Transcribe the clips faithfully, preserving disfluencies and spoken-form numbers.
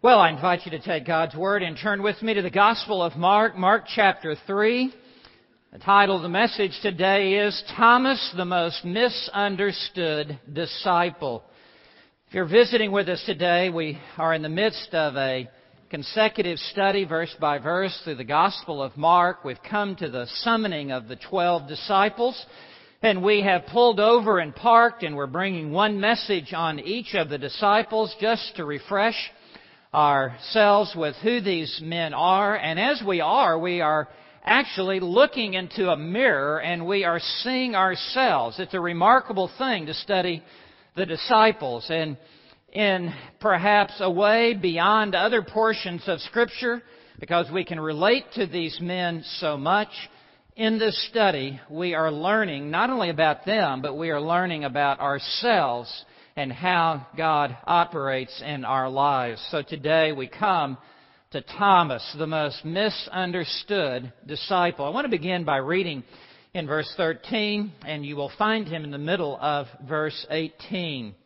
Well, I invite you to take God's Word and turn with me to the Gospel of Mark, Mark chapter three. The title of the message today is Thomas, the Most Misunderstood Disciple. If you're visiting with us today, we are in the midst of a consecutive study, verse by verse, through the Gospel of Mark. We've come to the summoning of the twelve disciples, and we have pulled over and parked, and we're bringing one message on each of the disciples just to refresh ourselves with who these men are. And as we are, we are actually looking into a mirror and we are seeing ourselves. It's a remarkable thing to study the disciples, and in perhaps a way beyond other portions of Scripture, because we can relate to these men so much. In this study, we are learning not only about them, but we are learning about ourselves and how God operates in our lives. So today we come to Thomas, the most misunderstood disciple. I want to begin by reading in verse thirteen, and you will find him in the middle of verse eighteen.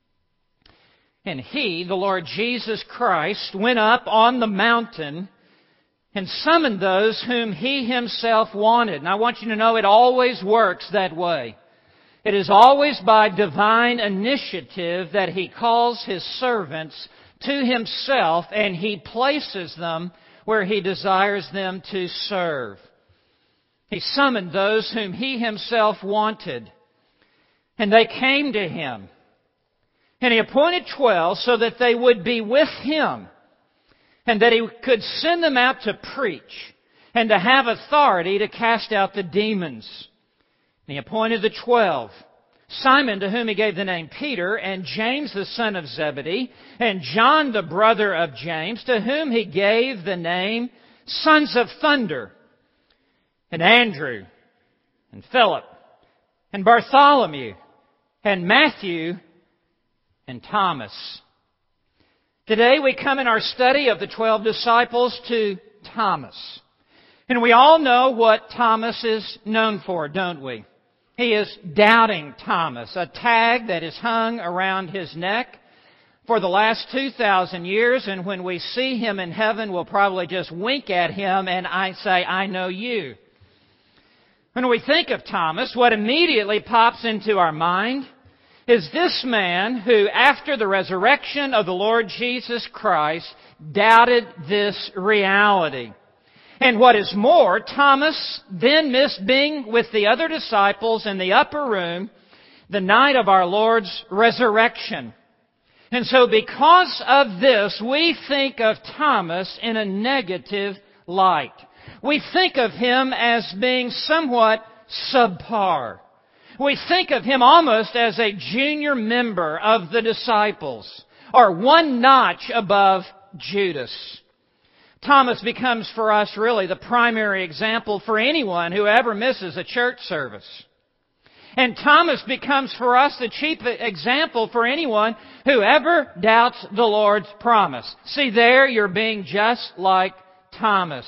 And he, the Lord Jesus Christ, went up on the mountain and summoned those whom he himself wanted. And I want you to know it always works that way. It is always by divine initiative that He calls His servants to Himself, and He places them where He desires them to serve. He summoned those whom He Himself wanted, and they came to Him. And He appointed twelve so that they would be with Him, and that He could send them out to preach and to have authority to cast out the demons. And He appointed the twelve, Simon, to whom He gave the name Peter, and James the son of Zebedee, and John the brother of James, to whom He gave the name Sons of Thunder, and Andrew, and Philip, and Bartholomew, and Matthew, and Thomas. Today we come in our study of the twelve disciples to Thomas. And we all know what Thomas is known for, don't we? He is Doubting Thomas, a tag that is hung around his neck for the last two thousand years. And when we see him in heaven, we'll probably just wink at him and I say, I know you. When we think of Thomas, what immediately pops into our mind is this man who, after the resurrection of the Lord Jesus Christ, doubted this reality. And what is more, Thomas then missed being with the other disciples in the upper room the night of our Lord's resurrection. And so because of this, we think of Thomas in a negative light. We think of him as being somewhat subpar. We think of him almost as a junior member of the disciples, or one notch above Judas. Thomas becomes for us really the primary example for anyone who ever misses a church service. And Thomas becomes for us the chief example for anyone who ever doubts the Lord's promise. See, there you're being just like Thomas.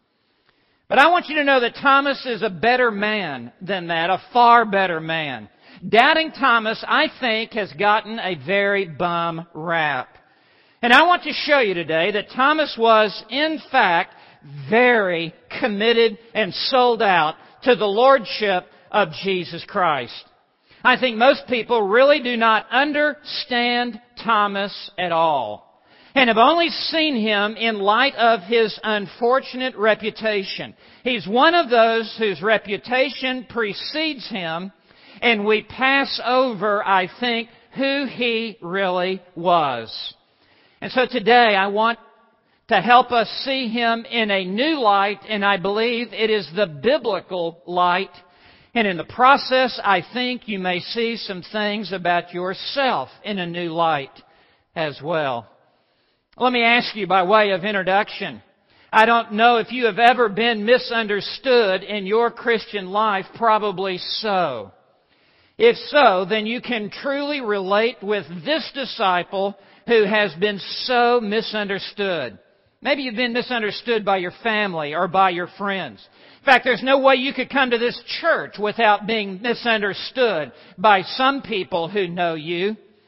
But I want you to know that Thomas is a better man than that, a far better man. Doubting Thomas, I think, has gotten a very bum rap. And I want to show you today that Thomas was, in fact, very committed and sold out to the Lordship of Jesus Christ. I think most people really do not understand Thomas at all, and have only seen him in light of his unfortunate reputation. He's one of those whose reputation precedes him, and we pass over, I think, who he really was. And so today I want to help us see him in a new light, and I believe it is the biblical light. And in the process, I think you may see some things about yourself in a new light as well. Let me ask you by way of introduction. I don't know if you have ever been misunderstood in your Christian life. Probably so. If so, then you can truly relate with this disciple who has been so misunderstood. Maybe you've been misunderstood by your family or by your friends. In fact, there's no way you could come to this church without being misunderstood by some people who know you.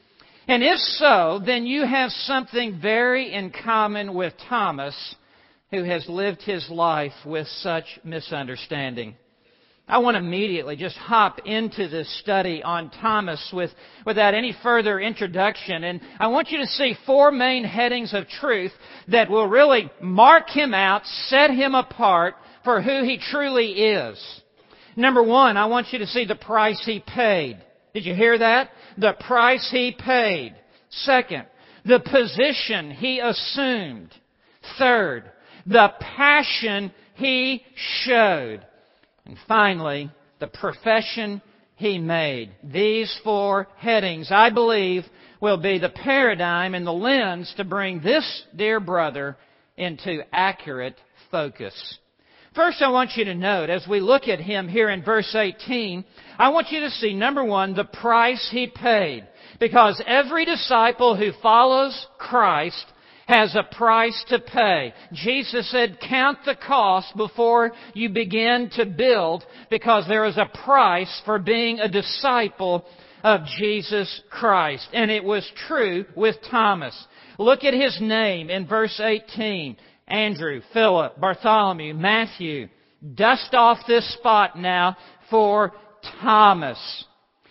And if so, then you have something very in common with Thomas, who has lived his life with such misunderstanding. I want to immediately just hop into this study on Thomas with, without any further introduction. And I want you to see four main headings of truth that will really mark him out, set him apart for who he truly is. Number one, I want you to see the price he paid. Did you hear that? The price he paid. Second, the position he assumed. Third, the passion he showed. And finally, the profession he made. These four headings, I believe, will be the paradigm and the lens to bring this dear brother into accurate focus. First, I want you to note, as we look at him here in verse eighteen, I want you to see, number one, the price he paid. Because every disciple who follows Christ has a price to pay. Jesus said, count the cost before you begin to build, because there is a price for being a disciple of Jesus Christ. And it was true with Thomas. Look at his name in verse eighteen. Andrew, Philip, Bartholomew, Matthew. Dust off this spot now for Thomas.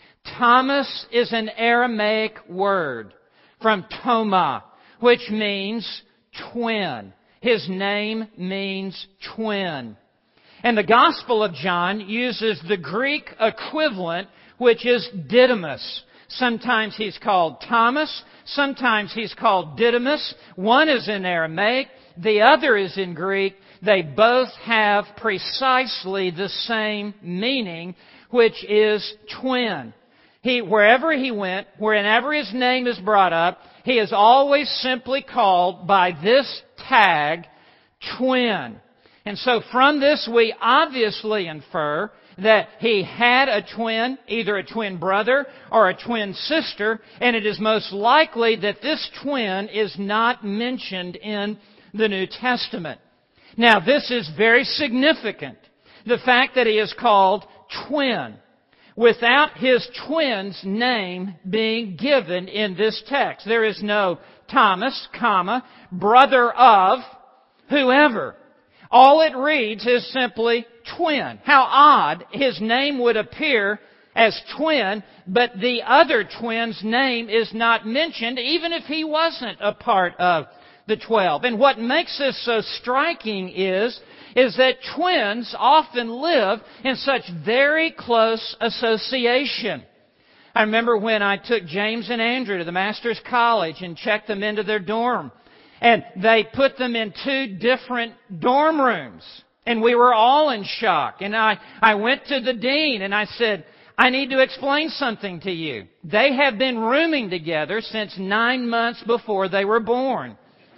Thomas is an Aramaic word from Toma, which means twin. His name means twin. And the Gospel of John uses the Greek equivalent, which is Didymus. Sometimes he's called Thomas. Sometimes he's called Didymus. One is in Aramaic. The other is in Greek. They both have precisely the same meaning, which is twin. He, wherever he went, whenever his name is brought up, he is always simply called by this tag, twin. And so from this we obviously infer that he had a twin, either a twin brother or a twin sister, and it is most likely that this twin is not mentioned in the New Testament. Now, this is very significant, the fact that he is called twin, without his twin's name being given in this text. There is no Thomas, comma, brother of whoever. All it reads is simply twin. How odd his name would appear as twin, but the other twin's name is not mentioned, even if he wasn't a part of the twelve. And what makes this so striking is, is that twins often live in such very close association. I remember when I took James and Andrew to the Master's College and checked them into their dorm. And they put them in two different dorm rooms. And we were all in shock. And I, I went to the dean and I said, I need to explain something to you. They have been rooming together since nine months before they were born.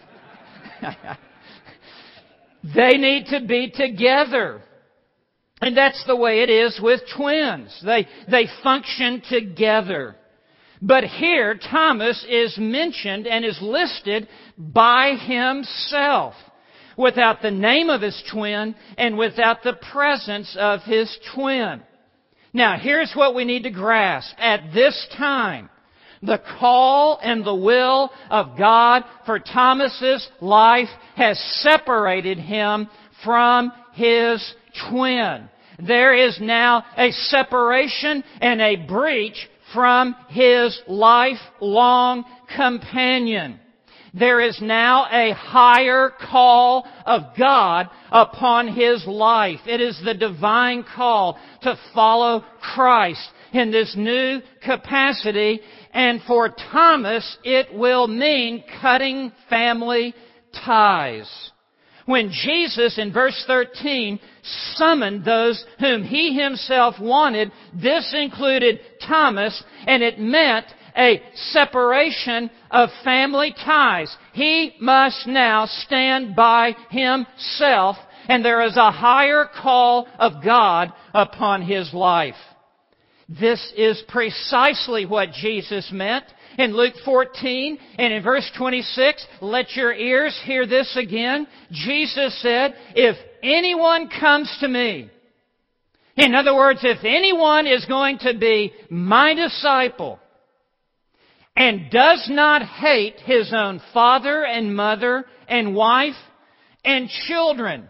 They need to be together. And that's the way it is with twins. They, they function together. But here, Thomas is mentioned and is listed by himself, without the name of his twin and without the presence of his twin. Now, here's what we need to grasp. At this time, the call and the will of God for Thomas's life has separated him from his twin. There is now a separation and a breach from his lifelong companion. There is now a higher call of God upon his life. It is the divine call to follow Christ in this new capacity. And for Thomas, it will mean cutting family ties. When Jesus, in verse thirteen, summoned those whom He Himself wanted, this included Thomas, and it meant a separation of family ties. He must now stand by himself, and there is a higher call of God upon his life. This is precisely what Jesus meant in Luke fourteen and in verse twenty-six. Let your ears hear this again. Jesus said, if anyone comes to me, in other words, if anyone is going to be my disciple, and does not hate his own father and mother and wife and children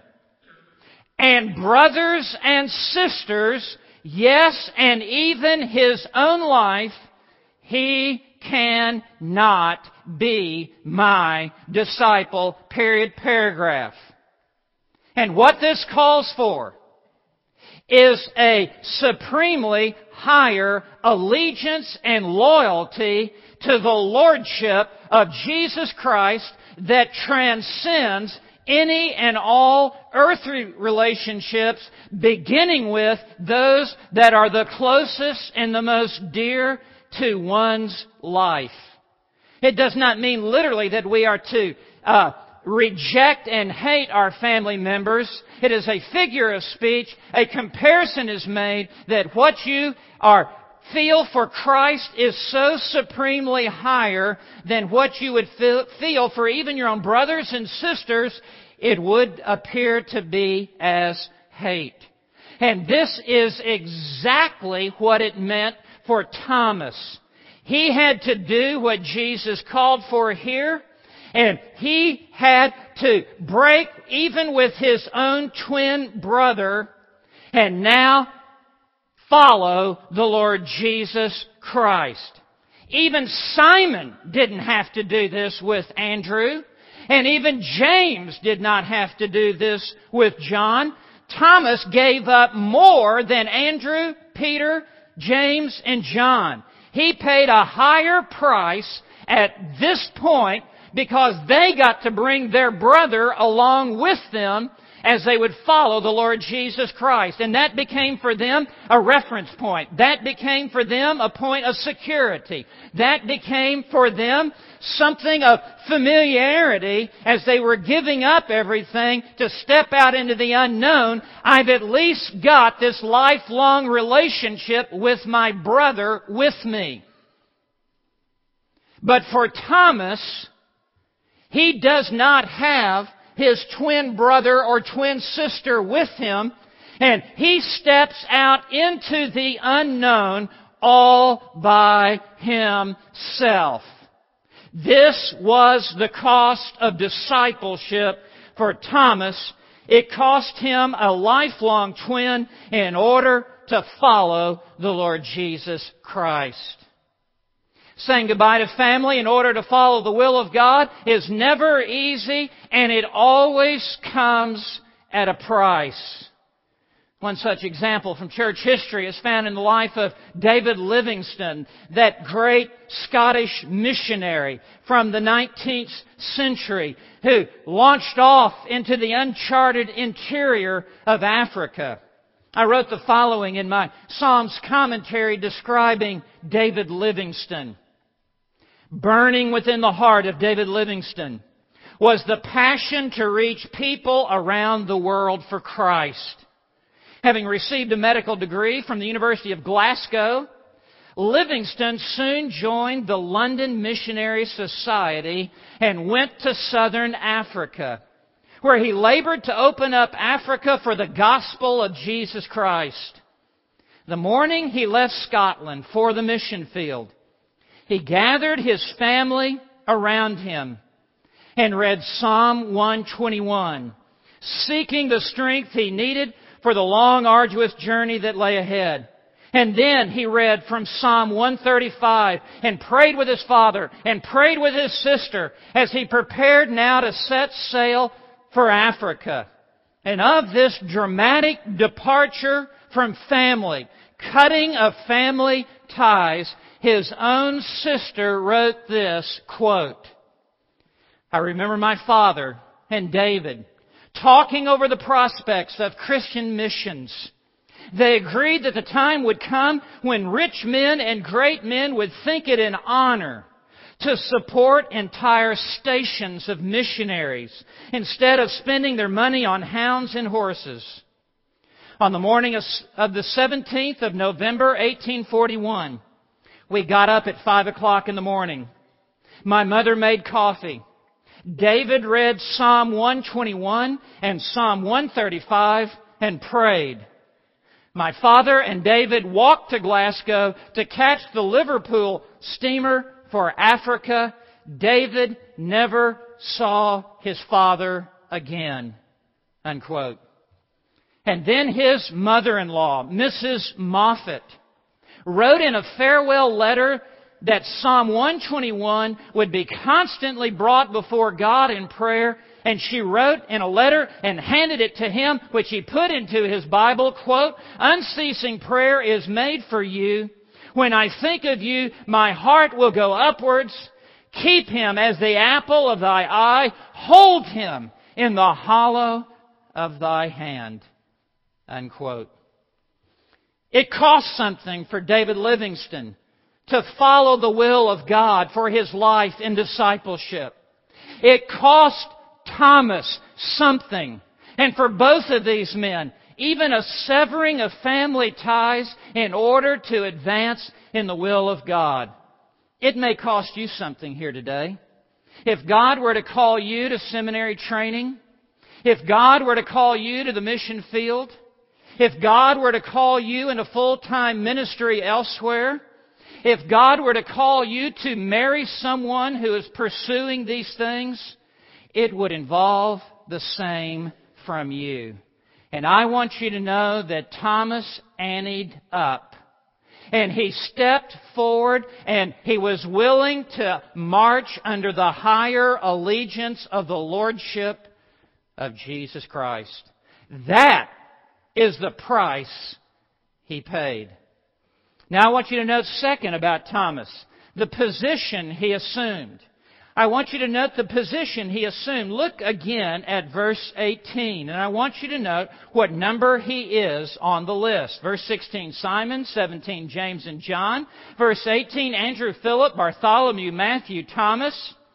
and brothers and sisters, yes, and even his own life, he cannot be my disciple, period, paragraph. And what this calls for is a supremely higher allegiance and loyalty to the lordship of Jesus Christ that transcends any and all earthly relationships, beginning with those that are the closest and the most dear to one's life. It does not mean literally that we are to uh, reject and hate our family members. It is a figure of speech. A comparison is made that what you are feel for Christ is so supremely higher than what you would feel for even your own brothers and sisters, it would appear to be as hate. And this is exactly what it meant for Thomas. He had to do what Jesus called for here, and he had to break even with his own twin brother and now follow the Lord Jesus Christ. Even Simon didn't have to do this with Andrew, and even James did not have to do this with John. Thomas gave up more than Andrew, Peter, James, and John. He paid a higher price at this point because they got to bring their brother along with them as they would follow the Lord Jesus Christ. And that became for them a reference point. That became for them a point of security. That became for them something of familiarity as they were giving up everything to step out into the unknown. I've at least got this lifelong relationship with my brother with me. But for Thomas, he does not have his twin brother or twin sister with him, and he steps out into the unknown all by himself. This was the cost of discipleship for Thomas. It cost him a lifelong twin in order to follow the Lord Jesus Christ. Saying goodbye to family in order to follow the will of God is never easy, and it always comes at a price. One such example from church history is found in the life of David Livingstone, that great Scottish missionary from the nineteenth century who launched off into the uncharted interior of Africa. I wrote the following in my Psalms commentary describing David Livingstone. Burning within the heart of David Livingstone was the passion to reach people around the world for Christ. Having received a medical degree from the University of Glasgow, Livingstone soon joined the London Missionary Society and went to southern Africa, where he labored to open up Africa for the gospel of Jesus Christ. The morning he left Scotland for the mission field, he gathered his family around him and read Psalm one twenty-one, seeking the strength he needed for the long, arduous journey that lay ahead. And then he read from Psalm one thirty-five and prayed with his father and prayed with his sister as he prepared now to set sail for Africa. And of this dramatic departure from family, cutting of family ties, his own sister wrote this, quote, I remember my father and David talking over the prospects of Christian missions. They agreed that the time would come when rich men and great men would think it an honor to support entire stations of missionaries instead of spending their money on hounds and horses. On the morning of the seventeenth of November, eighteen forty-one, we got up at five o'clock in the morning. My mother made coffee. David read Psalm one twenty-one and Psalm one thirty-five and prayed. My father and David walked to Glasgow to catch the Liverpool steamer for Africa, David never saw his father again." Unquote. And then his mother-in-law, Missus Moffat, wrote in a farewell letter that Psalm one twenty-one would be constantly brought before God in prayer. And she wrote in a letter and handed it to him, which he put into his Bible, quote, "Unceasing prayer is made for you. When I think of you, my heart will go upwards. Keep him as the apple of thy eye. Hold him in the hollow of thy hand." Unquote. It cost something for David Livingstone to follow the will of God for his life in discipleship. It cost Thomas something. And for both of these men, even a severing of family ties in order to advance in the will of God. It may cost you something here today. If God were to call you to seminary training, if God were to call you to the mission field, if God were to call you into full-time ministry elsewhere, if God were to call you to marry someone who is pursuing these things, it would involve the same from you. And I want you to know that Thomas anteed up. And he stepped forward and he was willing to march under the higher allegiance of the Lordship of Jesus Christ. That is the price he paid. Now I want you to note second about Thomas, the position he assumed. I want you to note the position he assumed. Look again at verse eighteen, and I want you to note what number he is on the list. Verse sixteen, Simon. seventeen, James and John. Verse eighteen, Andrew, Philip, Bartholomew, Matthew, Thomas.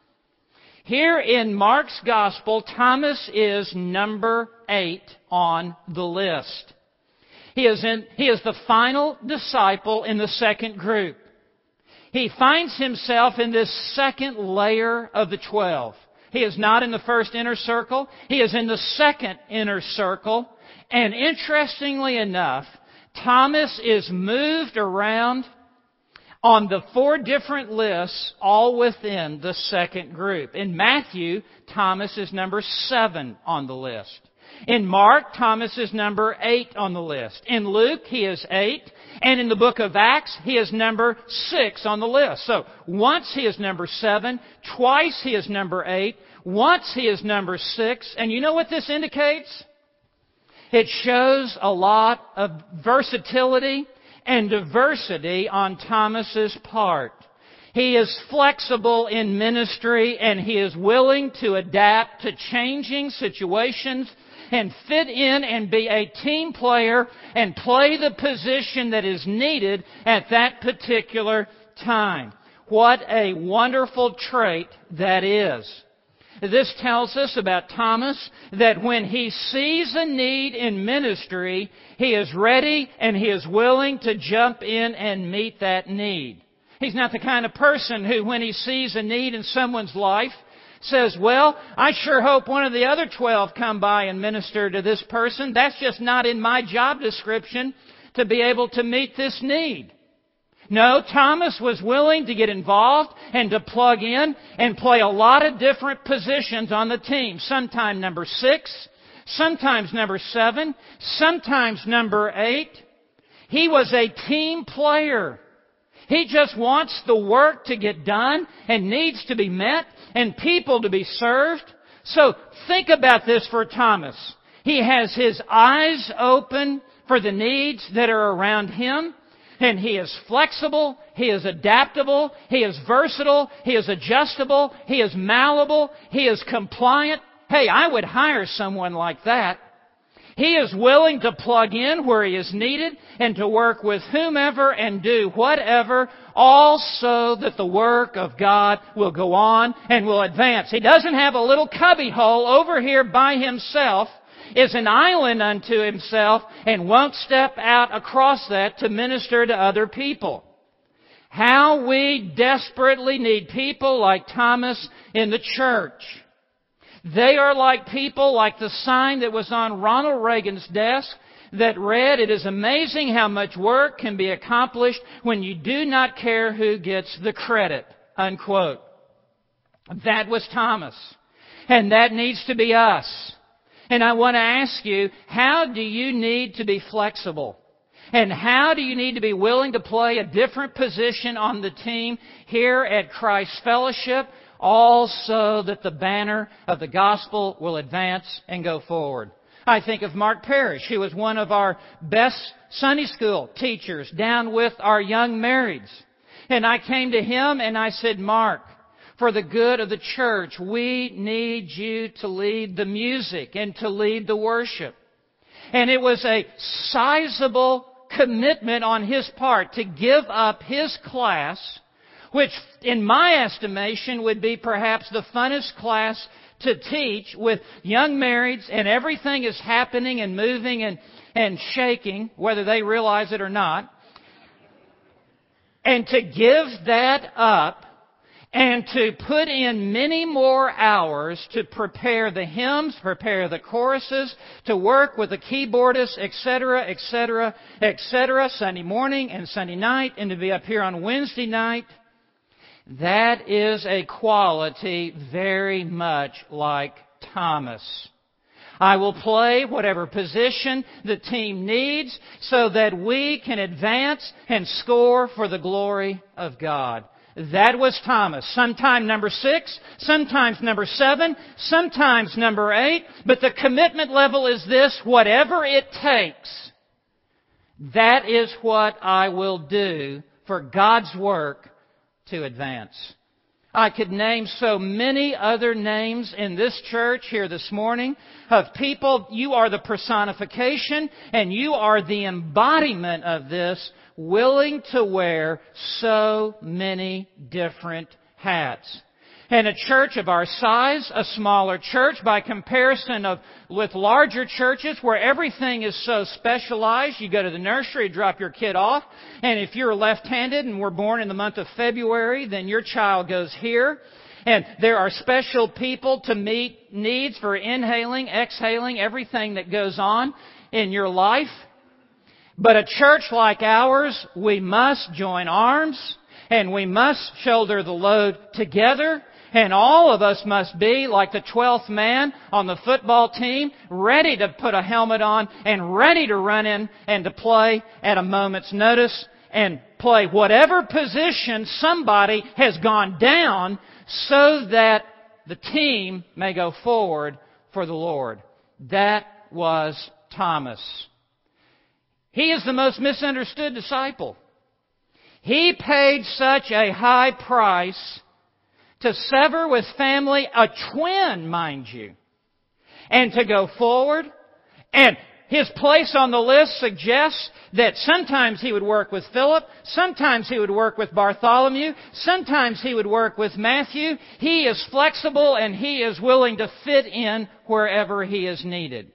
Here in Mark's Gospel, Thomas is number eight on the list. He is, in, he is the final disciple in the second group. He finds himself in this second layer of the twelve. He is not in the first inner circle. He is in the second inner circle. And interestingly enough, Thomas is moved around on the four different lists, all within the second group. In Matthew, Thomas is number seven on the list. In Mark, Thomas is number eight on the list. In Luke, he is eight. And in the book of Acts, he is number six on the list. So once he is number seven, twice he is number eight, once he is number six. And you know what this indicates? It shows a lot of versatility and diversity on Thomas's part. He is flexible in ministry and he is willing to adapt to changing situations and fit in and be a team player and play the position that is needed at that particular time. What a wonderful trait that is. This tells us about Thomas that when he sees a need in ministry, he is ready and he is willing to jump in and meet that need. He's not the kind of person who, when he sees a need in someone's life, says, well, I sure hope one of the other twelve come by and minister to this person. That's just not in my job description to be able to meet this need. No, Thomas was willing to get involved and to plug in and play a lot of different positions on the team. Sometimes number six, sometimes number seven, sometimes number eight. He was a team player. He just wants the work to get done and needs to be met and people to be served. So think about this for Thomas. He has his eyes open for the needs that are around him. And he is flexible, he is adaptable, he is versatile, he is adjustable, he is malleable, he is compliant. Hey, I would hire someone like that. He is willing to plug in where he is needed and to work with whomever and do whatever, all so that the work of God will go on and will advance. He doesn't have a little cubby hole over here by himself, is an island unto himself, and won't step out across that to minister to other people. How we desperately need people like Thomas in the church. They are like people like the sign that was on Ronald Reagan's desk that read, "It is amazing how much work can be accomplished when you do not care who gets the credit." unquote. That was Thomas. And that needs to be us. And I want to ask you, how do you need to be flexible? And how do you need to be willing to play a different position on the team here at Christ Fellowship, all so that the banner of the gospel will advance and go forward? I think of Mark Parrish, who was one of our best Sunday school teachers down with our young marrieds. And I came to him and I said, Mark, for the good of the church, we need you to lead the music and to lead the worship. And it was a sizable commitment on his part to give up his class, which in my estimation would be perhaps the funnest class to teach, with young marrieds and everything is happening and moving and, and shaking, whether they realize it or not. And to give that up and to put in many more hours to prepare the hymns, prepare the choruses, to work with the keyboardists, et cetera, et cetera, et cetera, Sunday morning and Sunday night, and to be up here on Wednesday night. That is a quality very much like Thomas. I will play whatever position the team needs so that we can advance and score for the glory of God. That was Thomas. Sometime number six, sometimes number seven, sometimes number eight. But the commitment level is this: whatever it takes, that is what I will do for God's work to advance. I could name so many other names in this church here this morning of people. You are the personification and you are the embodiment of this, willing to wear so many different hats. And a church of our size, a smaller church by comparison of with larger churches where everything is so specialized. You go to the nursery, drop your kid off, and if you're left-handed and were born in the month of February, then your child goes here. And there are special people to meet needs for inhaling, exhaling, everything that goes on in your life. But a church like ours, we must join arms and we must shoulder the load together. And all of us must be like the twelfth man on the football team, ready to put a helmet on and ready to run in and to play at a moment's notice and play whatever position somebody has gone down so that the team may go forward for the Lord. That was Thomas. He is the most misunderstood disciple. He paid such a high price to sever with family, a twin, mind you, and to go forward. And his place on the list suggests that sometimes he would work with Philip, sometimes he would work with Bartholomew, sometimes he would work with Matthew. He is flexible and he is willing to fit in wherever he is needed.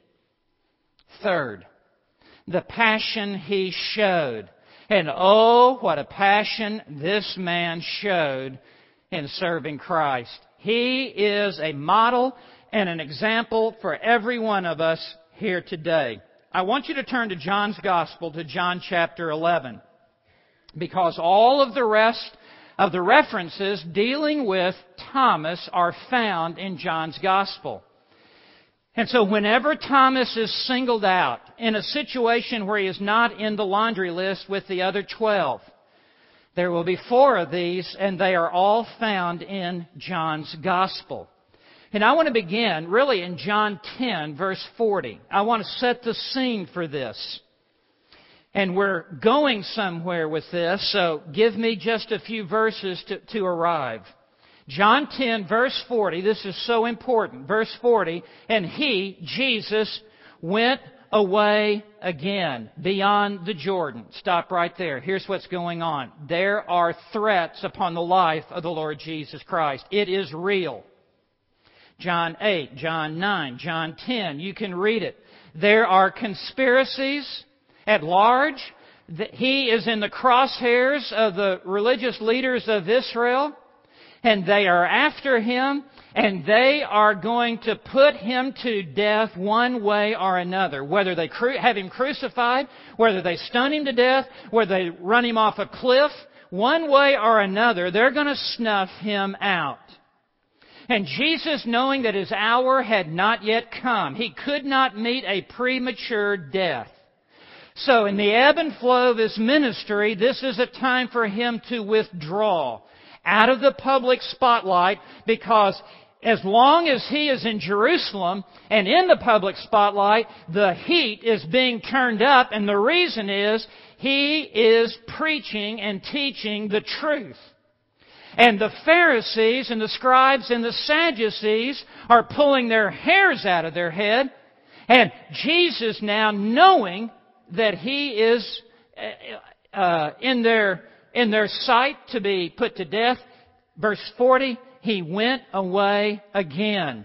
Third, the passion he showed. And oh, what a passion this man showed in serving Christ. He is a model and an example for every one of us here today. I want you to turn to John's Gospel, to John chapter eleven, because all of the rest of the references dealing with Thomas are found in John's Gospel. And so whenever Thomas is singled out in a situation where he is not in the laundry list with the other twelve, there will be four of these, and they are all found in John's Gospel. And I want to begin really in John ten, verse forty. I want to set the scene for this. And we're going somewhere with this, so give me just a few verses to, to arrive. John ten, verse forty, this is so important. Verse forty, and he, Jesus, went away again beyond the Jordan. Stop right there. Here's what's going on. There are threats upon the life of the Lord Jesus Christ. It is real. John eight, John nine, John ten, you can read it. There are conspiracies at large. He is in the crosshairs of the religious leaders of Israel, and they are after him, and they are going to put him to death one way or another. Whether they cru- have him crucified, whether they stone him to death, whether they run him off a cliff, one way or another, they're going to snuff Him out. And Jesus, knowing that His hour had not yet come, He could not meet a premature death. So in the ebb and flow of His ministry, this is a time for Him to withdraw out of the public spotlight, because as long as He is in Jerusalem and in the public spotlight, the heat is being turned up, and the reason is He is preaching and teaching the truth. And the Pharisees and the scribes and the Sadducees are pulling their hairs out of their head, and Jesus, now knowing that He is uh, in their in their sight to be put to death, verse forty, He went away again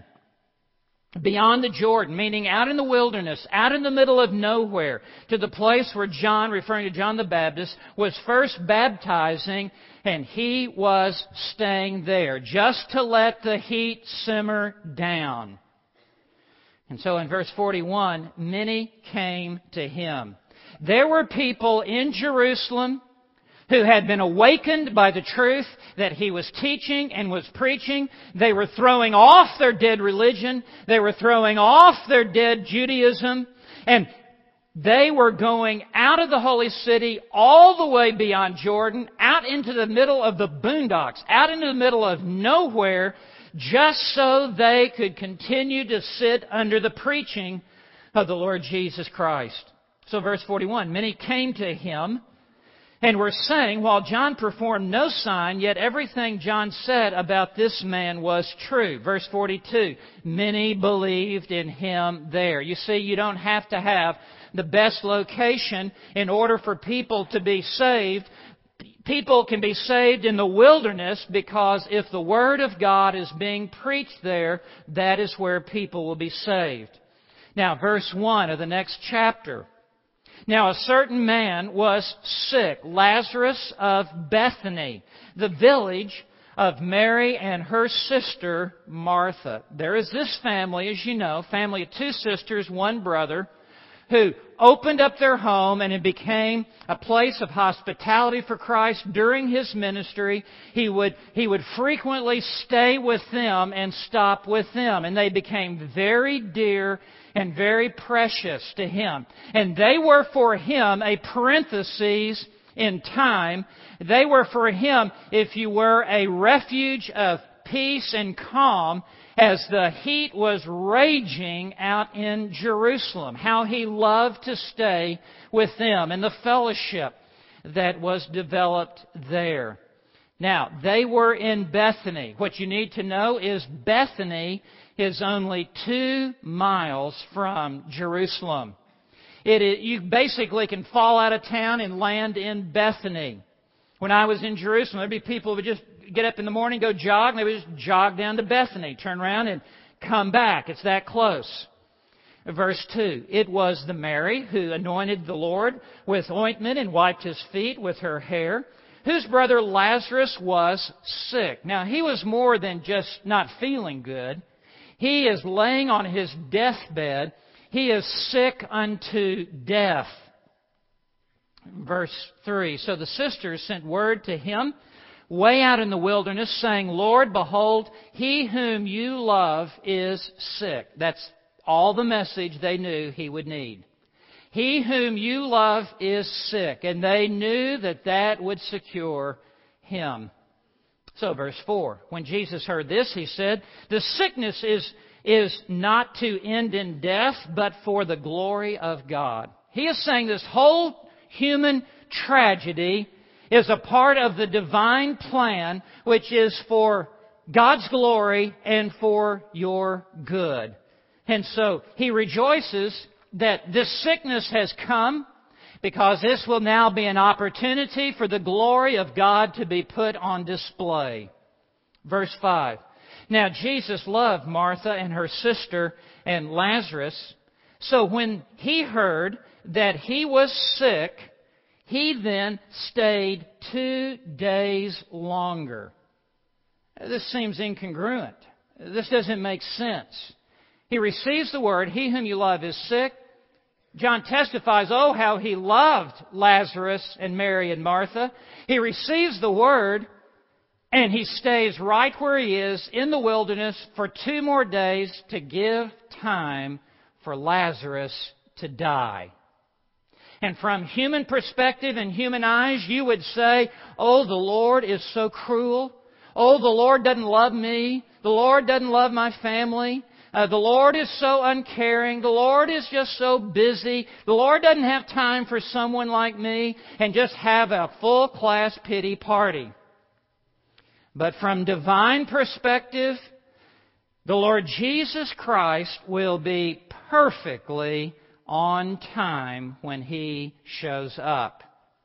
beyond the Jordan, meaning out in the wilderness, out in the middle of nowhere, to the place where John, referring to John the Baptist, was first baptizing, and He was staying there just to let the heat simmer down. And so in verse forty-one, many came to Him. There were people in Jerusalem who had been awakened by the truth that He was teaching and was preaching. They were throwing off their dead religion. They were throwing off their dead Judaism. And they were going out of the holy city all the way beyond Jordan, out into the middle of the boondocks, out into the middle of nowhere, just so they could continue to sit under the preaching of the Lord Jesus Christ. So verse forty-one, many came to Him and were saying, while John performed no sign, yet everything John said about this man was true. Verse forty-two, many believed in Him there. You see, you don't have to have the best location in order for people to be saved. People can be saved in the wilderness, because if the Word of God is being preached there, that is where people will be saved. Now, verse one of the next chapter. Now a certain man was sick, Lazarus of Bethany, the village of Mary and her sister Martha. There is this family, as you know, family of two sisters, one brother, who opened up their home, and it became a place of hospitality for Christ during His ministry. He would, he would frequently stay with them and stop with them, and they became very dear and very precious to Him. And they were for Him a parenthesis in time. They were for Him, if you were, a refuge of peace and calm as the heat was raging out in Jerusalem. How He loved to stay with them and the fellowship that was developed there. Now, they were in Bethany. What you need to know is Bethany is only two miles from Jerusalem. It is, you basically can fall out of town and land in Bethany. When I was in Jerusalem, there'd be people who would just get up in the morning, go jog, and they would just jog down to Bethany, turn around and come back. It's that close. Verse two, it was the Mary who anointed the Lord with ointment and wiped His feet with her hair, whose brother Lazarus was sick. Now, he was more than just not feeling good. He is laying on his deathbed. He is sick unto death. Verse three, so the sisters sent word to Him way out in the wilderness, saying, Lord, behold, He whom You love is sick. That's all the message they knew He would need. He whom You love is sick. And they knew that that would secure Him. So verse four, when Jesus heard this, He said, the sickness is, is not to end in death, but for the glory of God. He is saying this whole human tragedy is a part of the divine plan, which is for God's glory and for your good. And so He rejoices that this sickness has come, because this will now be an opportunity for the glory of God to be put on display. Verse five. Now Jesus loved Martha and her sister and Lazarus. So when He heard that he was sick, He then stayed two days longer. This seems incongruent. This doesn't make sense. He receives the word, He whom You love is sick. John testifies, oh, how he loved Lazarus and Mary and Martha. He receives the word, and he stays right where he is in the wilderness for two more days to give time for Lazarus to die. And from human perspective and human eyes, you would say, oh, the Lord is so cruel. Oh, the Lord doesn't love me. The Lord doesn't love my family. Uh, the Lord is so uncaring. The Lord is just so busy. The Lord doesn't have time for someone like me, and just have a full-class pity party. But from divine perspective, the Lord Jesus Christ will be perfectly on time when He shows up.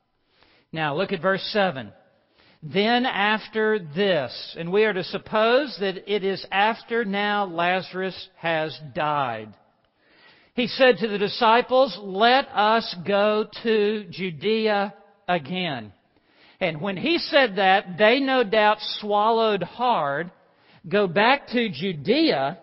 Now look at verse seven. Then after this, and we are to suppose that it is after now Lazarus has died. He said to the disciples, let us go to Judea again. And when He said that, they no doubt swallowed hard. Go back to Judea.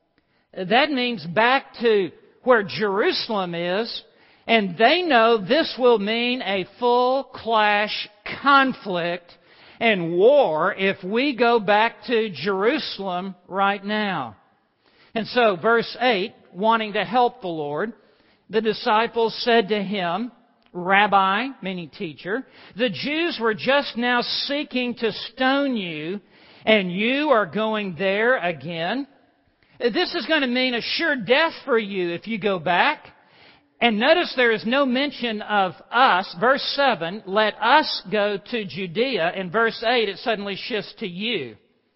That means back to where Jerusalem is. And they know this will mean a full clash conflict and war if we go back to Jerusalem right now. And so, verse eight, wanting to help the Lord, the disciples said to Him, Rabbi, meaning teacher, the Jews were just now seeking to stone you, and you are going there again. This is going to mean a sure death for you if you go back. And notice there is no mention of us. Verse seven, let us go to Judea. In verse eight, it suddenly shifts to you.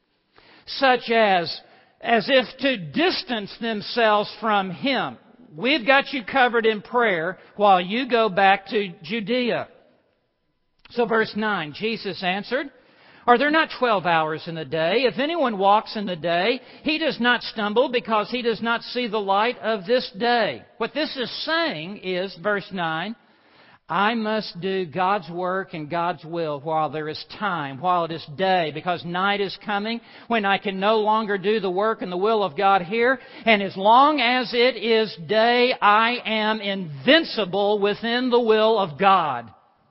Such as, as if to distance themselves from Him. We've got you covered in prayer while you go back to Judea. So verse nine, Jesus answered, are there not twelve hours in the day? If anyone walks in the day, he does not stumble because he does not see the light of this day. What this is saying is, verse nine, I must do God's work and God's will while there is time, while it is day, because night is coming when I can no longer do the work and the will of God here. And as long as it is day, I am invincible within the will of God.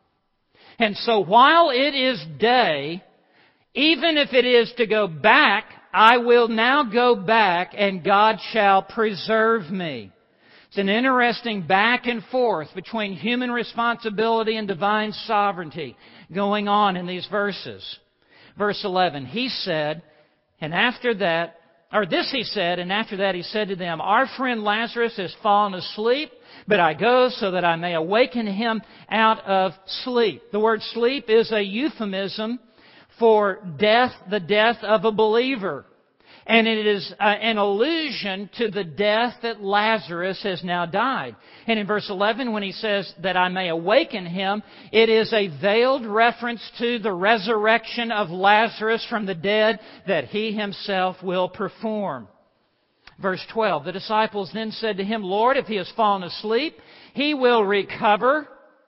And so while it is day, even if it is to go back, I will now go back and God shall preserve me. It's an interesting back and forth between human responsibility and divine sovereignty going on in these verses. Verse eleven, He said, and after that, or this He said, and after that He said to them, our friend Lazarus has fallen asleep, but I go so that I may awaken him out of sleep. The word sleep is a euphemism for death, the death of a believer. And it is uh, an allusion to the death that Lazarus has now died. And in verse eleven, when He says that I may awaken him, it is a veiled reference to the resurrection of Lazarus from the dead that He Himself will perform. Verse twelve, the disciples then said to Him, Lord, if he has fallen asleep, he will recover.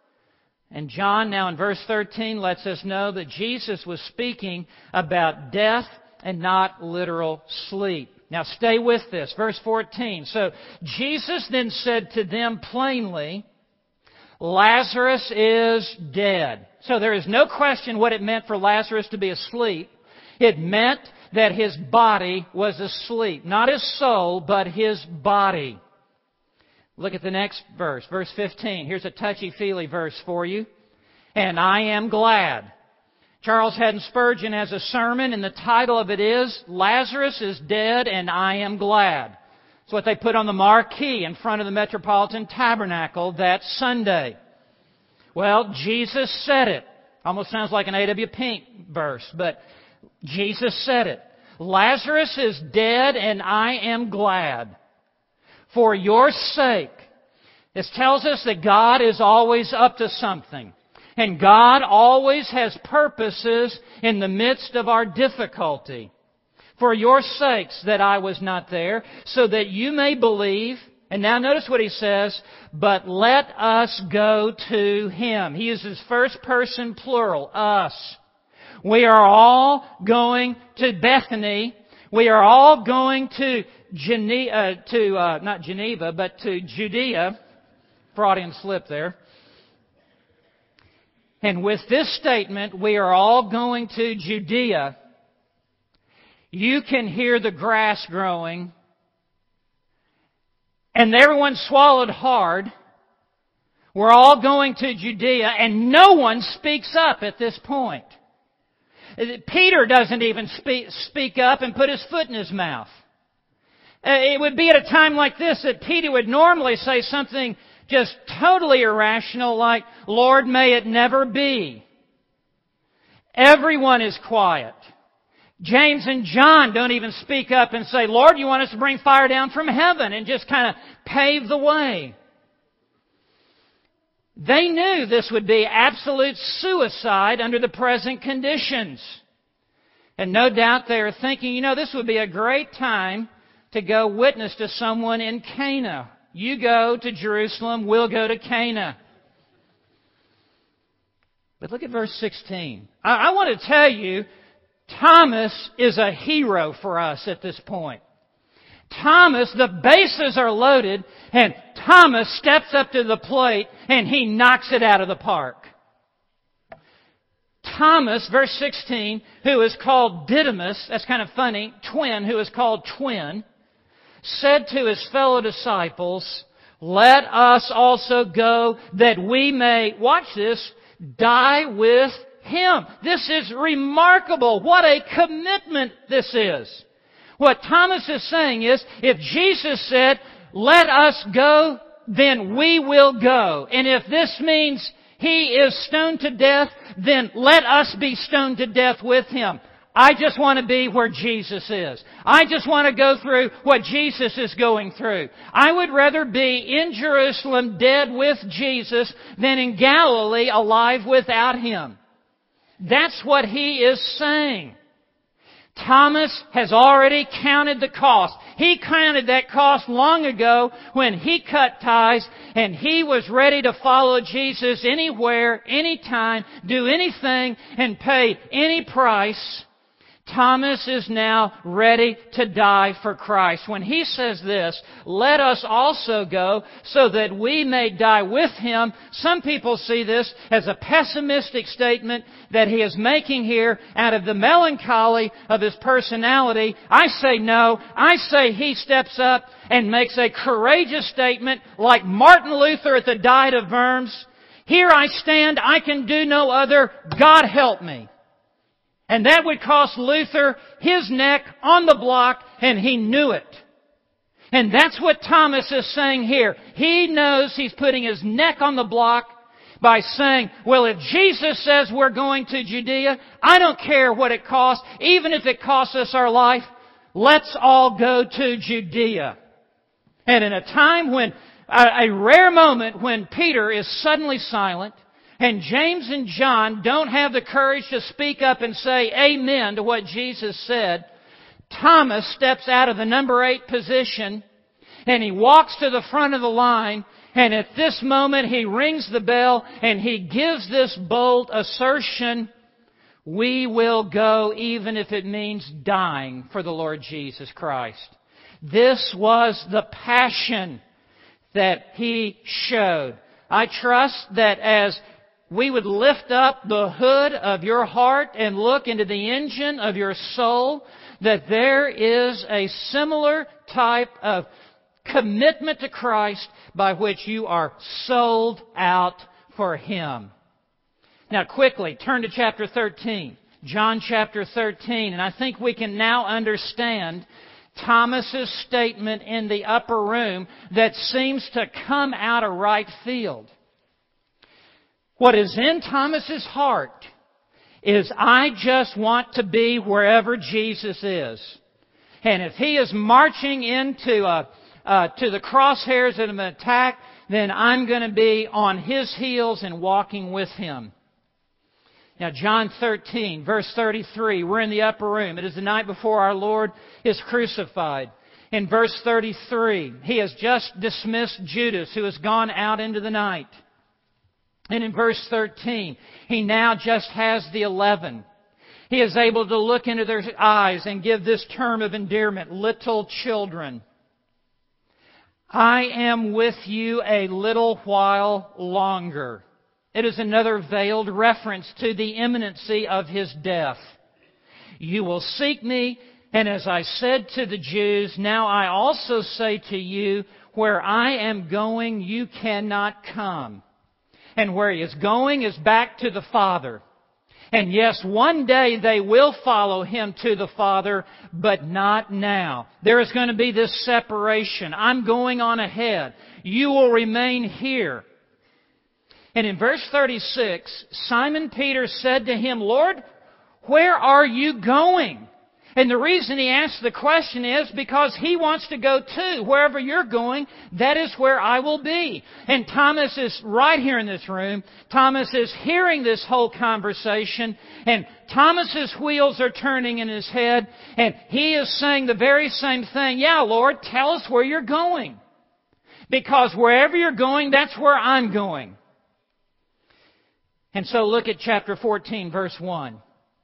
And John, now in verse thirteen, lets us know that Jesus was speaking about death and not literal sleep. Now stay with this. Verse fourteen. So Jesus then said to them plainly, Lazarus is dead. So there is no question what it meant for Lazarus to be asleep. It meant that his body was asleep. Not his soul, but his body. Look at the next verse, verse fifteen. Here's a touchy-feely verse for you. And I am glad. Charles Haddon Spurgeon has a sermon, and the title of it is, Lazarus is dead and I am glad. It's what they put on the marquee in front of the Metropolitan Tabernacle that Sunday. Well, Jesus said it. Almost sounds like an A W Pink verse, but Jesus said it. Lazarus is dead and I am glad. For your sake. This tells us that God is always up to something. And God always has purposes in the midst of our difficulty. For your sakes that I was not there, so that you may believe. And now notice what He says, but let us go to Him. He uses first person plural, us. We are all going to Bethany. We are all going to Geneva, uh, to uh, not Geneva, but to Judea. Freudian slip there. And with this statement, we are all going to Judea. You can hear the grass growing. And everyone swallowed hard. We're all going to Judea, and no one speaks up at this point. Peter doesn't even speak, speak up and put his foot in his mouth. It would be at a time like this that Peter would normally say something just totally irrational like, Lord, may it never be. Everyone is quiet. James and John don't even speak up and say, Lord, you want us to bring fire down from heaven, and just kind of pave the way. They knew this would be absolute suicide under the present conditions. And no doubt they are thinking, you know, this would be a great time to go witness to someone in Cana. You go to Jerusalem, we'll go to Cana. But look at verse sixteen. I, I want to tell you, Thomas is a hero for us at this point. Thomas, the bases are loaded, and Thomas steps up to the plate and he knocks it out of the park. Thomas, verse sixteen, who is called Didymus, that's kind of funny, twin, who is called twin, said to his fellow disciples, let us also go that we may, watch this, die with Him. This is remarkable. What a commitment this is. What Thomas is saying is, if Jesus said, let us go, then we will go. And if this means He is stoned to death, then let us be stoned to death with Him. I just want to be where Jesus is. I just want to go through what Jesus is going through. I would rather be in Jerusalem dead with Jesus than in Galilee alive without Him. That's what he is saying. Thomas has already counted the cost. He counted that cost long ago when he cut ties and he was ready to follow Jesus anywhere, anytime, do anything and pay any price. Thomas is now ready to die for Christ. When he says this, let us also go so that we may die with Him, some people see this as a pessimistic statement that he is making here out of the melancholy of his personality. I say no. I say he steps up and makes a courageous statement like Martin Luther at the Diet of Worms. Here I stand, I can do no other, God help me. And that would cost Luther his neck on the block, and he knew it. And that's what Thomas is saying here. He knows he's putting his neck on the block by saying, well, if Jesus says we're going to Judea, I don't care what it costs, even if it costs us our life, let's all go to Judea. And in a time when, a rare moment when Peter is suddenly silent, and James and John don't have the courage to speak up and say amen to what Jesus said, Thomas steps out of the number eight position and he walks to the front of the line, and at this moment he rings the bell and he gives this bold assertion, we will go even if it means dying for the Lord Jesus Christ. This was the passion that he showed. I trust that as we would lift up the hood of your heart and look into the engine of your soul, that there is a similar type of commitment to Christ by which you are sold out for Him. Now quickly, turn to chapter thirteen. John chapter thirteen. And I think we can now understand Thomas's statement in the upper room that seems to come out of right field. What is in Thomas's heart is, I just want to be wherever Jesus is. And if He is marching into a, uh, to the crosshairs of an attack, then I'm going to be on His heels and walking with Him. Now, John thirteen, verse thirty-three, we're in the upper room. It is the night before our Lord is crucified. In verse thirty-three, He has just dismissed Judas, who has gone out into the night. And in verse thirteen, He now just has the eleven. He is able to look into their eyes and give this term of endearment, little children. I am with you a little while longer. It is another veiled reference to the imminency of His death. You will seek me, and as I said to the Jews, now I also say to you, where I am going, you cannot come. And where He is going is back to the Father. And yes, one day they will follow Him to the Father, but not now. There is going to be this separation. I'm going on ahead. You will remain here. And in verse thirty-six, Simon Peter said to Him, Lord, where are you going? And the reason he asked the question is because he wants to go too. Wherever you're going, that is where I will be. And Thomas is right here in this room. Thomas is hearing this whole conversation. And Thomas's wheels are turning in his head. And he is saying the very same thing. Yeah, Lord, tell us where you're going. Because wherever you're going, that's where I'm going. And so look at chapter fourteen, verse one.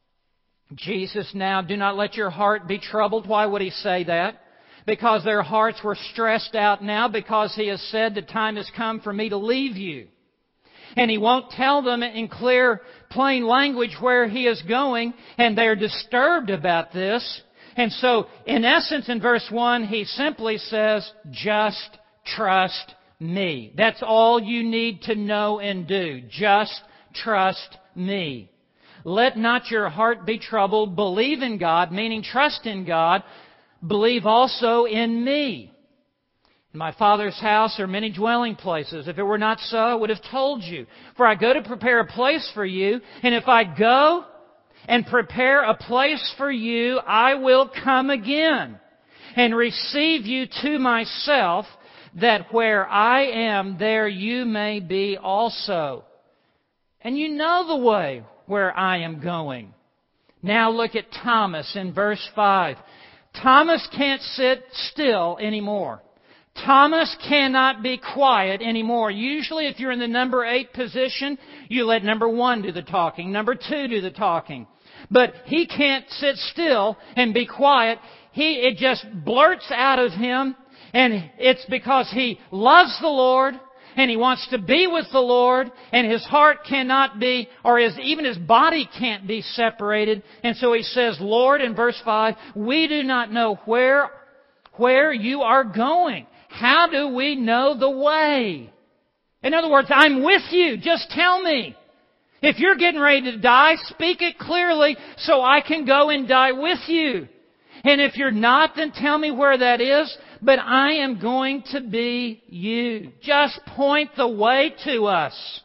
Jesus, now, do not let your heart be troubled. Why would He say that? Because their hearts were stressed out now because He has said the time has come for me to leave you. And He won't tell them in clear, plain language where He is going, and they're disturbed about this. And so, in essence, in verse one, He simply says, just trust me. That's all you need to know and do. Just trust me. Let not your heart be troubled. Believe in God, meaning trust in God. Believe also in me. In my Father's house are many dwelling places. If it were not so, I would have told you. For I go to prepare a place for you. And if I go and prepare a place for you, I will come again and receive you to myself, that where I am, there you may be also. And you know the way where I am going. Now look at Thomas in verse five. Thomas can't sit still anymore. Thomas cannot be quiet anymore. Usually if you're in the number eight position, you let number one do the talking, number two do the talking. But he can't sit still and be quiet. He, it just blurts out of him, and it's because he loves the Lord, and he wants to be with the Lord, and his heart cannot be, or his, even his body can't be separated. And so he says, Lord, in verse five, we do not know where, where you are going. How do we know the way? In other words, I'm with you. Just tell me. If you're getting ready to die, speak it clearly so I can go and die with you. And if you're not, then tell me where that is. But I am going to be you. Just point the way to us.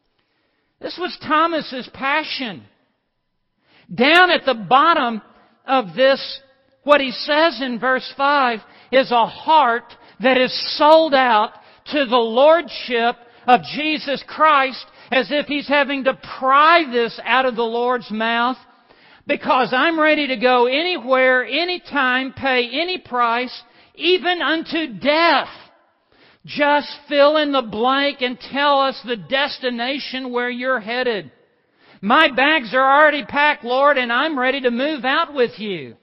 This was Thomas's passion. Down at the bottom of this, what he says in verse five is a heart that is sold out to the Lordship of Jesus Christ, as if he's having to pry this out of the Lord's mouth. Because I'm ready to go anywhere, anytime, pay any price, even unto death. Just fill in the blank and tell us the destination where you're headed. My bags are already packed, Lord, and I'm ready to move out with you.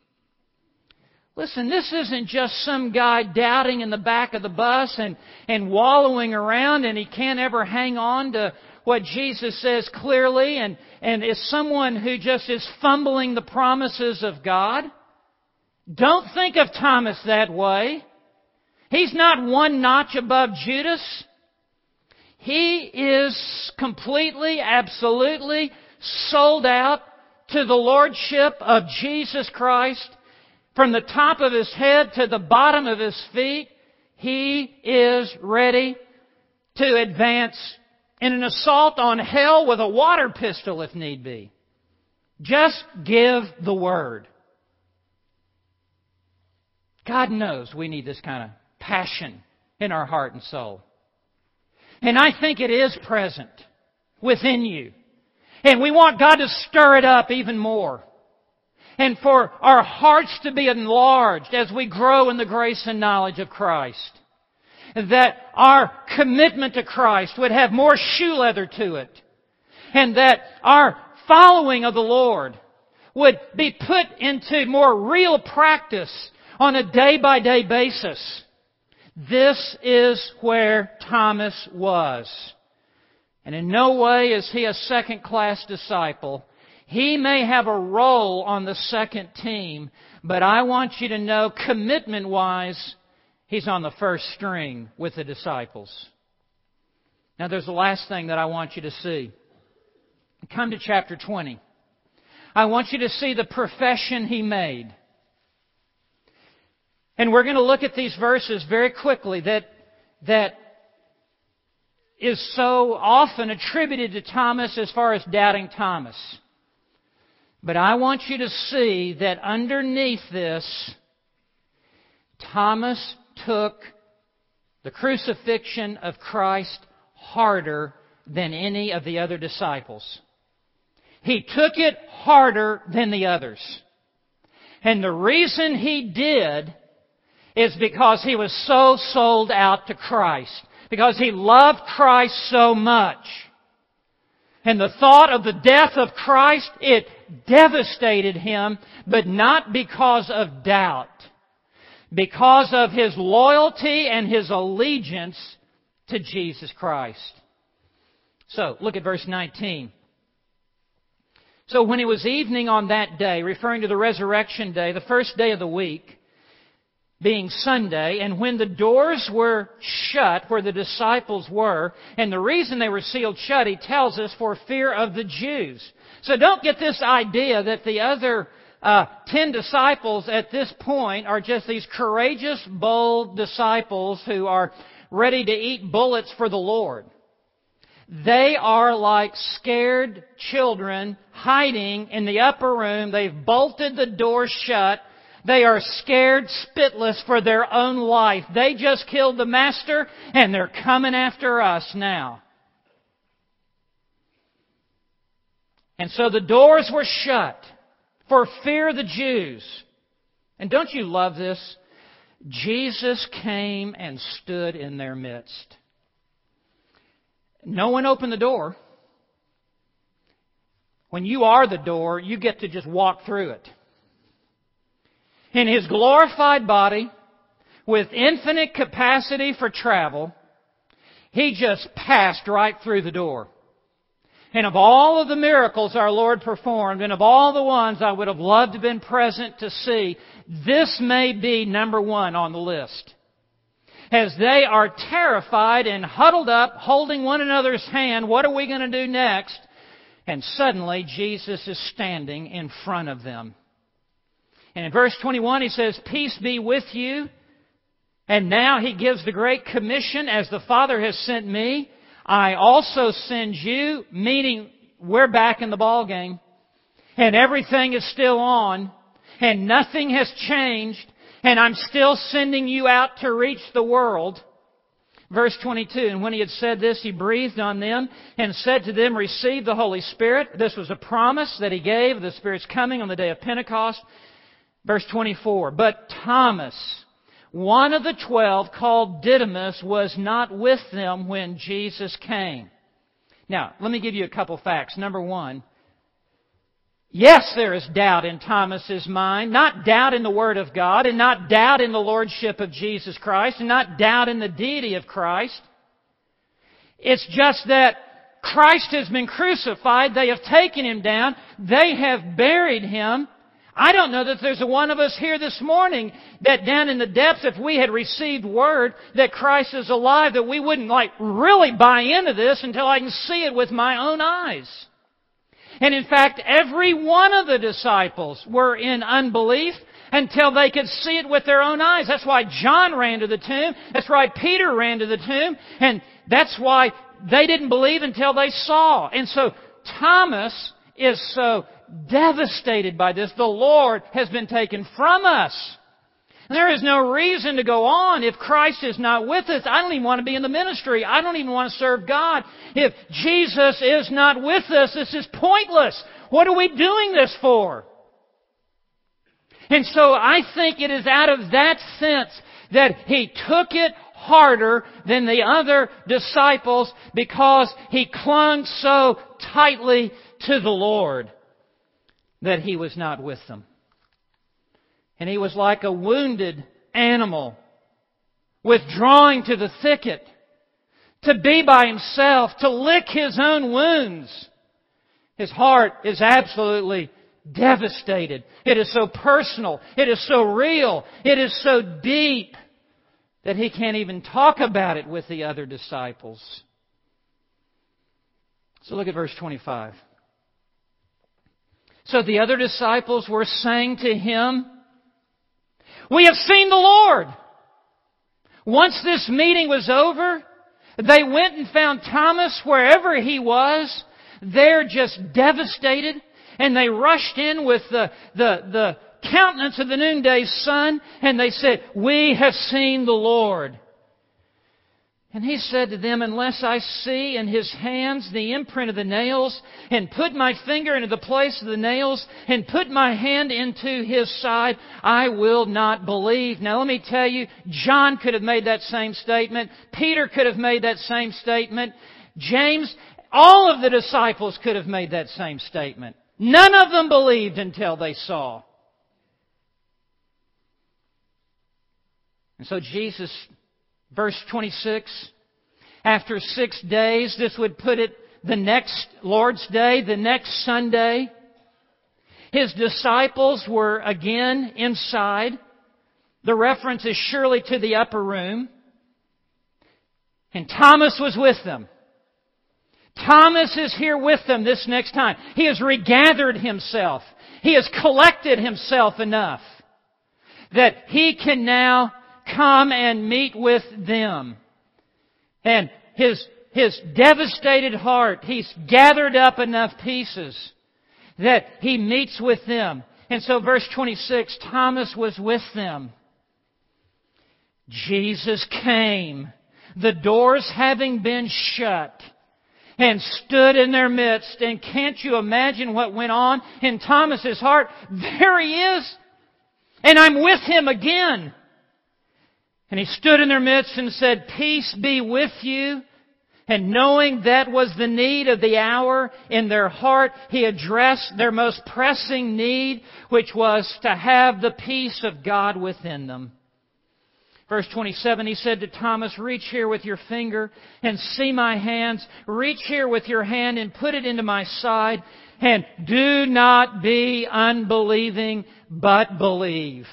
Listen, this isn't just some guy doubting in the back of the bus and, and wallowing around, and he can't ever hang on to what Jesus says clearly, and, and is someone who just is fumbling the promises of God. Don't think of Thomas that way. He's not one notch above Judas. He is completely, absolutely sold out to the Lordship of Jesus Christ. From the top of his head to the bottom of his feet, he is ready to advance in an assault on hell with a water pistol if need be. Just give the word. God knows we need this kind of passion in our heart and soul. And I think it is present within you. And we want God to stir it up even more. And for our hearts to be enlarged as we grow in the grace and knowledge of Christ. That our commitment to Christ would have more shoe leather to it. And that our following of the Lord would be put into more real practice on a day-by-day basis. This is where Thomas was. And in no way is he a second-class disciple. He may have a role on the second team, but I want you to know, commitment-wise, he's on the first string with the disciples. Now there's the last thing that I want you to see. Come to chapter twenty. I want you to see the profession he made. And we're going to look at these verses very quickly that, that is so often attributed to Thomas as far as doubting Thomas. But I want you to see that underneath this, Thomas took the crucifixion of Christ harder than any of the other disciples. He took it harder than the others. And the reason he did is because he was so sold out to Christ. Because he loved Christ so much. And the thought of the death of Christ, it devastated him, but not because of doubt. Because of his loyalty and his allegiance to Jesus Christ. So, look at verse nineteen. So when it was evening on that day, referring to the resurrection day, the first day of the week, being Sunday, and when the doors were shut where the disciples were, and the reason they were sealed shut, he tells us, for fear of the Jews. So don't get this idea that the other uh, ten disciples at this point are just these courageous, bold disciples who are ready to eat bullets for the Lord. They are like scared children hiding in the upper room. They've bolted the door shut. They are scared spitless for their own life. They just killed the Master, and they're coming after us now. And so the doors were shut for fear of the Jews. And don't you love this? Jesus came and stood in their midst. No one opened the door. When you are the door, you get to just walk through it. In His glorified body, with infinite capacity for travel, He just passed right through the door. And of all of the miracles our Lord performed, and of all the ones I would have loved to have been present to see, this may be number one on the list. As they are terrified and huddled up, holding one another's hand, what are we going to do next? And suddenly Jesus is standing in front of them. And in verse twenty-one He says, "Peace be with you." And now He gives the Great Commission, "As the Father has sent me, I also send you," meaning we're back in the ball game. And everything is still on. And nothing has changed. And I'm still sending you out to reach the world. Verse twenty-two, "And when He had said this, He breathed on them and said to them, 'Receive the Holy Spirit.'" This was a promise that He gave. The Spirit's coming on the day of Pentecost. Verse twenty-four, "But Thomas, one of the twelve, called Didymus, was not with them when Jesus came." Now, let me give you a couple facts. Number one, yes, there is doubt in Thomas's mind. Not doubt in the Word of God, and not doubt in the Lordship of Jesus Christ, and not doubt in the deity of Christ. It's just that Christ has been crucified. They have taken Him down. They have buried Him. I don't know that there's a one of us here this morning that down in the depths, if we had received word that Christ is alive, that we wouldn't like really buy into this until I can see it with my own eyes. And in fact, every one of the disciples were in unbelief until they could see it with their own eyes. That's why John ran to the tomb. That's why Peter ran to the tomb. And that's why they didn't believe until they saw. And so Thomas is so devastated by this. The Lord has been taken from us. There is no reason to go on if Christ is not with us. I don't even want to be in the ministry. I don't even want to serve God. If Jesus is not with us, this is pointless. What are we doing this for? And so I think it is out of that sense that He took it harder than the other disciples because He clung so tightly to the Lord that He was not with them. And He was like a wounded animal withdrawing to the thicket, to be by himself, to lick his own wounds. His heart is absolutely devastated. It is so personal. It is so real. It is so deep that he can't even talk about it with the other disciples. So look at verse twenty-five. So the other disciples were saying to him, "We have seen the Lord." Once this meeting was over, they went and found Thomas wherever he was. They're just devastated. And they rushed in with the, the, the countenance of the noonday sun. And they said, "We have seen the Lord." And he said to them, "Unless I see in His hands the imprint of the nails, and put my finger into the place of the nails, and put my hand into His side, I will not believe." Now let me tell you, John could have made that same statement. Peter could have made that same statement. James, all of the disciples could have made that same statement. None of them believed until they saw. And so Jesus, verse twenty-six, after six days, this would put it the next Lord's Day, the next Sunday, His disciples were again inside. The reference is surely to the upper room. And Thomas was with them. Thomas is here with them this next time. He has regathered himself. He has collected himself enough that he can now come and meet with them. And his, his devastated heart, he's gathered up enough pieces that he meets with them. And so verse twenty-six, Thomas was with them. Jesus came, the doors having been shut, and stood in their midst. And can't you imagine what went on in Thomas's heart? There he is. And I'm with him again. And he stood in their midst and said, "Peace be with you." And knowing that was the need of the hour in their heart, He addressed their most pressing need, which was to have the peace of God within them. Verse twenty-seven, He said to Thomas, "Reach here with your finger and see my hands. Reach here with your hand and put it into my side. And do not be unbelieving, but believe."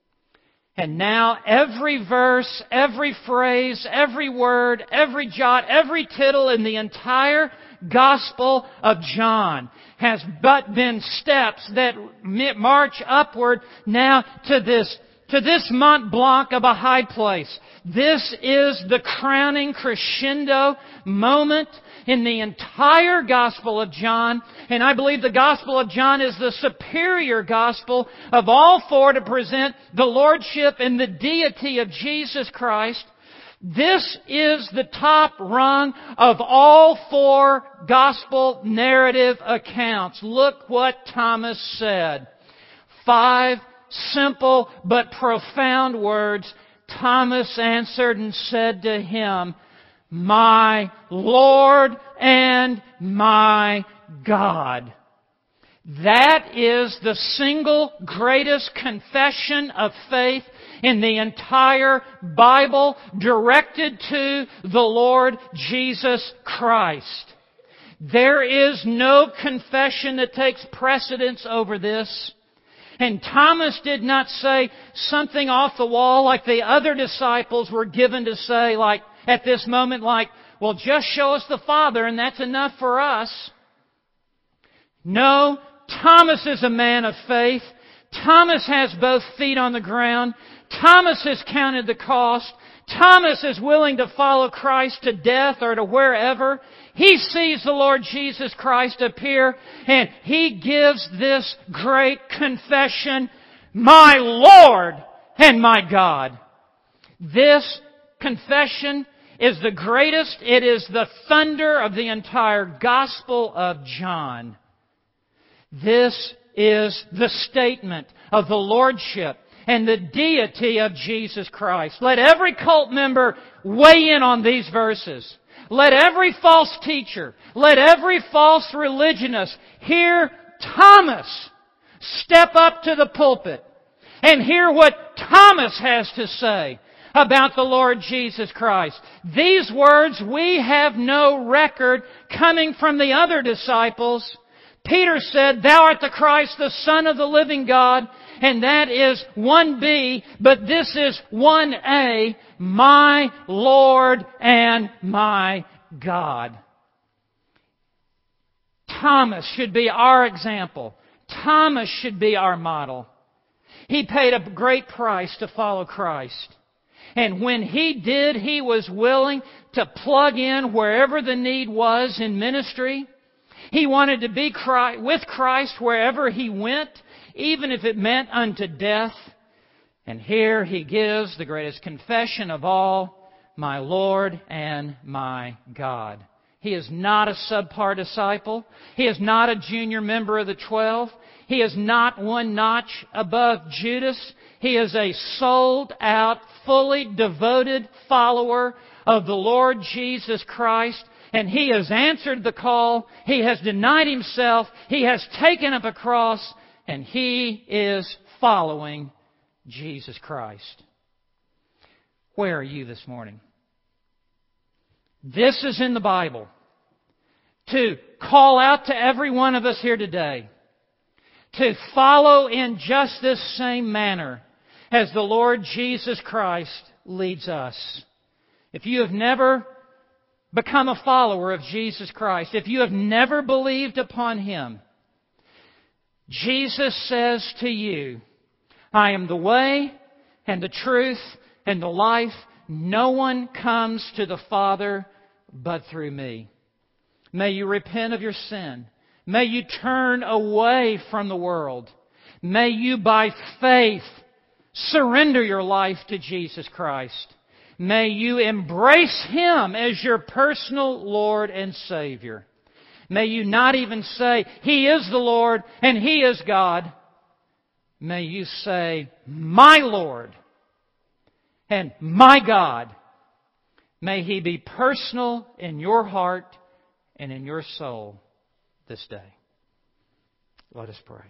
And now every verse, every phrase, every word, every jot, every tittle in the entire Gospel of John has but been steps that march upward now to this To this Mont Blanc of a high place. This is the crowning crescendo moment in the entire Gospel of John. And I believe the Gospel of John is the superior Gospel of all four to present the Lordship and the deity of Jesus Christ. This is the top rung of all four Gospel narrative accounts. Look what Thomas said. Five simple but profound words. Thomas answered and said to Him, "My Lord and my God." That is the single greatest confession of faith in the entire Bible directed to the Lord Jesus Christ. There is no confession that takes precedence over this. And Thomas did not say something off the wall like the other disciples were given to say, like at this moment, like, "Well, just show us the Father and that's enough for us." No, Thomas is a man of faith. Thomas has both feet on the ground. Thomas has counted the cost. Thomas is willing to follow Christ to death or to wherever. He sees the Lord Jesus Christ appear and he gives this great confession, "My Lord and my God." This confession is the greatest. It is the thunder of the entire Gospel of John. This is the statement of the Lordship and the deity of Jesus Christ. Let every cult member weigh in on these verses. Let every false teacher, let every false religionist hear Thomas step up to the pulpit and hear what Thomas has to say about the Lord Jesus Christ. These words we have no record coming from the other disciples. Peter said, Thou art the Christ, the Son of the living God. And that is one B, but this is one A, my Lord and my God. Thomas should be our example. Thomas should be our model. He paid a great price to follow Christ. And when he did, he was willing to plug in wherever the need was in ministry. He wanted to be with Christ wherever he went, even if it meant unto death. And here he gives the greatest confession of all, my Lord and my God. He is not a subpar disciple. He is not a junior member of the twelve. He is not one notch above Judas. He is a sold out, fully devoted follower of the Lord Jesus Christ. And he has answered the call. He has denied himself. He has taken up a cross. And he is following Jesus Christ. Where are you this morning? This is in the Bible. To call out to every one of us here today. To follow in just this same manner as the Lord Jesus Christ leads us. If you have never become a follower of Jesus Christ, if you have never believed upon Him, Jesus says to you, I am the way and the truth and the life. No one comes to the Father but through me. May you repent of your sin. May you turn away from the world. May you by faith surrender your life to Jesus Christ. May you embrace Him as your personal Lord and Savior. May you not even say, He is the Lord and He is God. May you say, my Lord and my God. May He be personal in your heart and in your soul this day. Let us pray.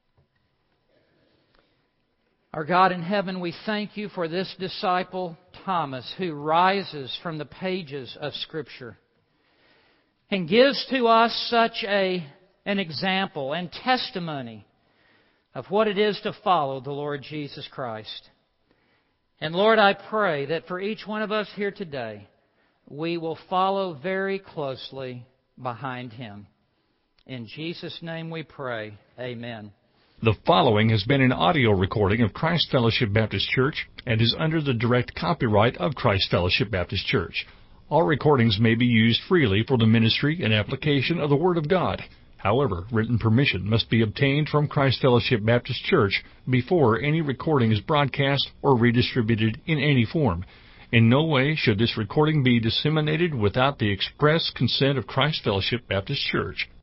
Our God in heaven, we thank You for this disciple, Thomas, who rises from the pages of Scripture and gives to us such a, an example and testimony of what it is to follow the Lord Jesus Christ. And Lord, I pray that for each one of us here today, we will follow very closely behind Him. In Jesus' name we pray. Amen. The following has been an audio recording of Christ Fellowship Baptist Church and is under the direct copyright of Christ Fellowship Baptist Church. All recordings may be used freely for the ministry and application of the Word of God. However, written permission must be obtained from Christ Fellowship Baptist Church before any recording is broadcast or redistributed in any form. In no way should this recording be disseminated without the express consent of Christ Fellowship Baptist Church.